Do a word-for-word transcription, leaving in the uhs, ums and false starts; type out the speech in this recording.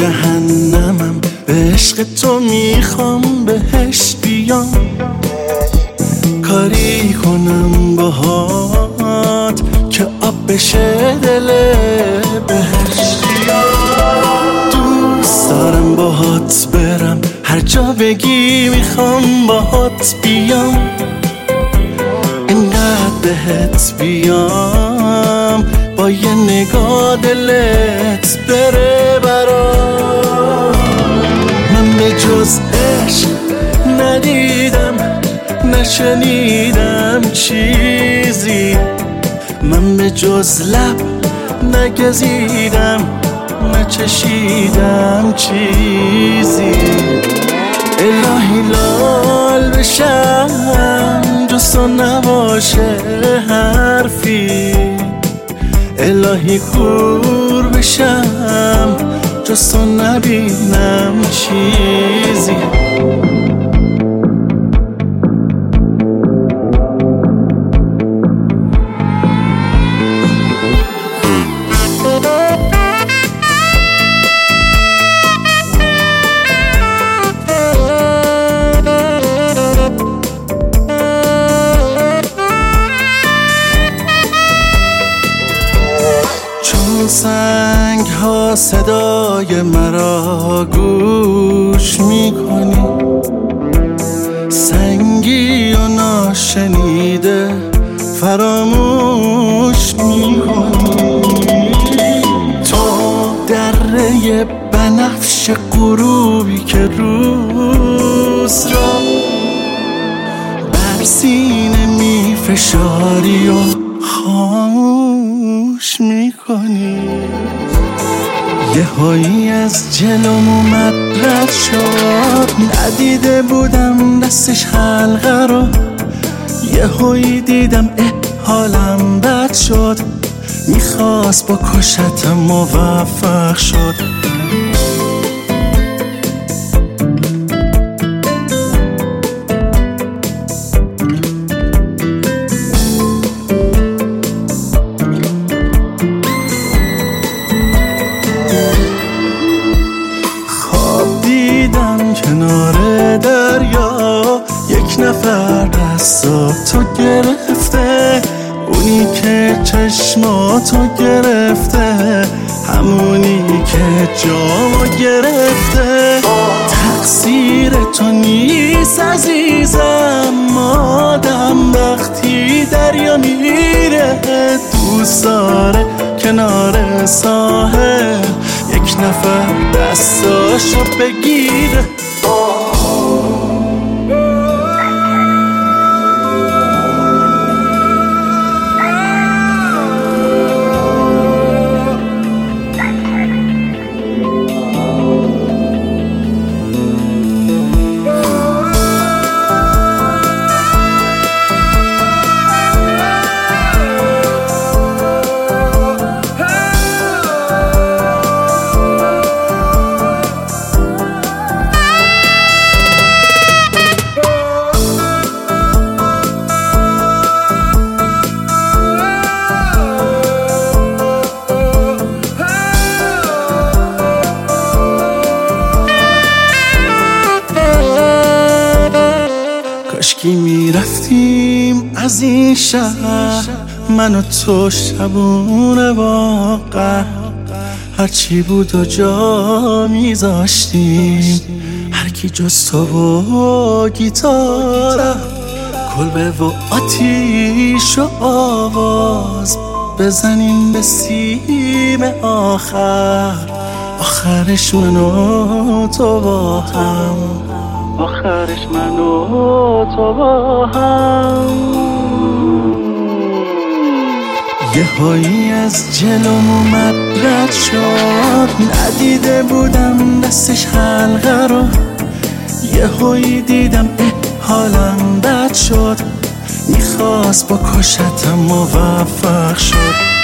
جهنمم، به عشق تو میخوام بهش بیام، کاری کنم باهات که آب بشه دل بهش. دوست دارم باهات برم هر جا بگی، میخوام باهات بیام، اینقدر بهت بیام با یه نگاه دلت بره برام. من به جز عشق ندیدم نشنیدم چیزی، من به جز لب نگزیدم نچشیدم چیزی. الهی لال بشم جز تو نباشه حرفی، الهی کور بشم جز تو نبینم چیزی. سنگ ها صدای مرا گوش میکنی، سنگی و ناشنیده فراموش میکنی. تو دره بنفش غروبی که روز را بر سینه میفشاری و خاموش میکنی. یه هایی از جلوم اومد رد شد، ندیده بودم دستش حلقه رو، یه هایی دیدم اه حالم بد شد، میخواست با کشتم موفق شد. کنار دریا یک نفر دستاتو گرفته، اونی که چشماتو گرفته، همونی که جامو گرفته. تقصیر تو نیست عزیزم، آدم وقتی دریا میره دوست داره کنار ساحل یک نفر دستاشو بگیره. کاشکی میرفتیم از این شهر، من و تو شبونه واقع، هرچی بود و جا میذاشتیم، هرکی جز تو و گیتارم، کلبه و آتیش و آواز بزنیم به سیم آخر، آخرش من و تو با هم، آخرش من و تو با هم. یه هایی از جلوم اومد رد شد، ندیده بودم دستش حلقه رو، یه هایی دیدم اه حالم بد شد، میخواست با کشتم موفق شد.